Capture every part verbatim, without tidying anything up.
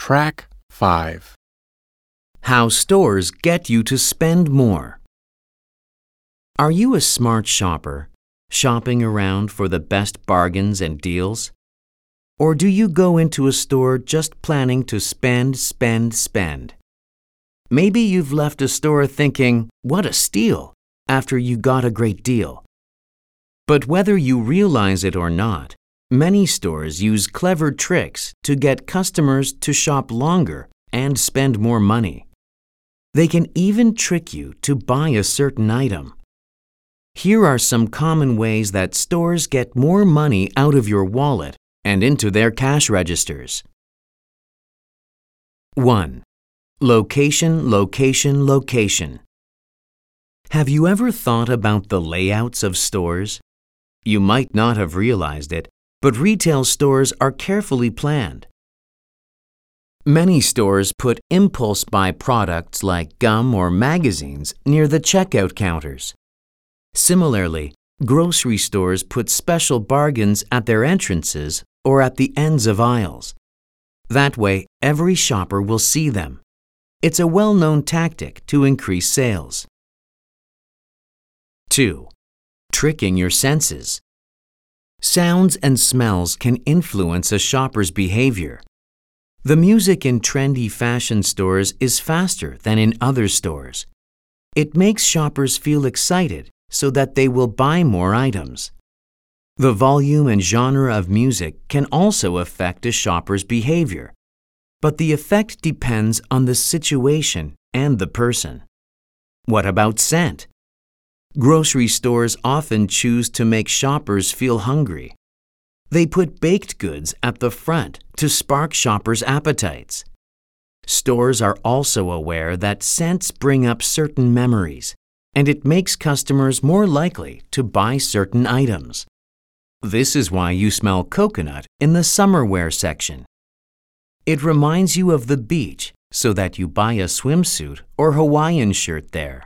Track five. How stores get you to spend more. Are you a smart shopper, shopping around for the best bargains and deals? Or do you go into a store just planning to spend, spend, spend? Maybe you've left a store thinking, "What a steal," after you got a great deal. But whether you realize it or not, many stores use clever tricks to get customers to shop longer and spend more money. They can even trick you to buy a certain item. Here are some common ways that stores get more money out of your wallet and into their cash registers. one. Location, location, location. Have you ever thought about the layouts of stores? You might not have realized it, but retail stores are carefully planned. Many stores put impulse buy products like gum or magazines near the checkout counters. Similarly, grocery stores put special bargains at their entrances or at the ends of aisles. That way, every shopper will see them. It's a well-known tactic to increase sales. two. Tricking your senses. Sounds and smells can influence a shopper's behavior. The music in trendy fashion stores is faster than in other stores. It makes shoppers feel excited so that they will buy more items. The volume and genre of music can also affect a shopper's behavior, but the effect depends on the situation and the person. What about scent? Grocery stores often choose to make shoppers feel hungry. They put baked goods at the front to spark shoppers' appetites. Stores are also aware that scents bring up certain memories, and it makes customers more likely to buy certain items. This is why you smell coconut in the summer wear section. It reminds you of the beach so that you buy a swimsuit or Hawaiian shirt there.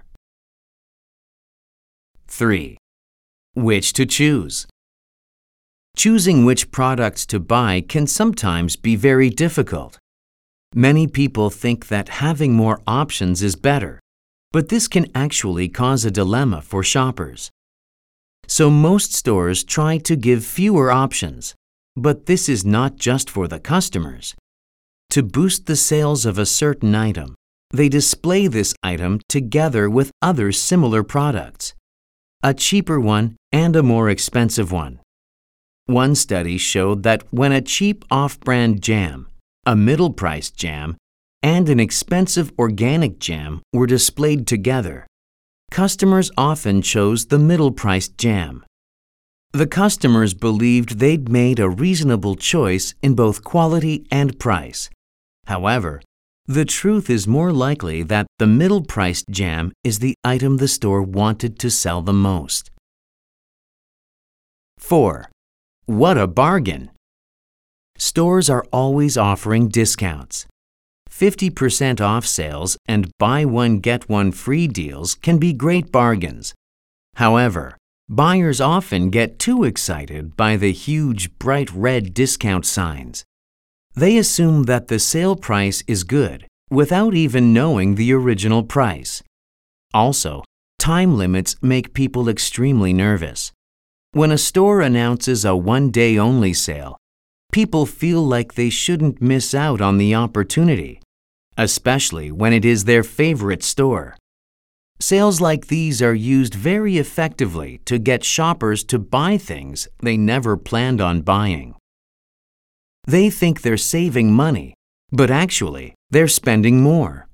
three. Which to choose. Choosing which products to buy can sometimes be very difficult. Many people think that having more options is better, but this can actually cause a dilemma for shoppers. So most stores try to give fewer options, but this is not just for the customers. To boost the sales of a certain item, they display this item together with other similar products, a cheaper one and a more expensive one. One study showed that when a cheap off-brand jam, a middle-priced jam, and an expensive organic jam were displayed together, customers often chose the middle-priced jam. The customers believed they'd made a reasonable choice in both quality and price. However, the truth is more likely that the middle-priced jam is the item the store wanted to sell the most. four. What a bargain! Stores are always offering discounts. fifty percent off sales and buy one get one free deals can be great bargains. However, buyers often get too excited by the huge bright red discount signs. They assume that the sale price is good without even knowing the original price. Also, time limits make people extremely nervous. When a store announces a one-day-only sale, people feel like they shouldn't miss out on the opportunity, especially when it is their favorite store. Sales like these are used very effectively to get shoppers to buy things they never planned on buying. They think they're saving money, but actually, they're spending more.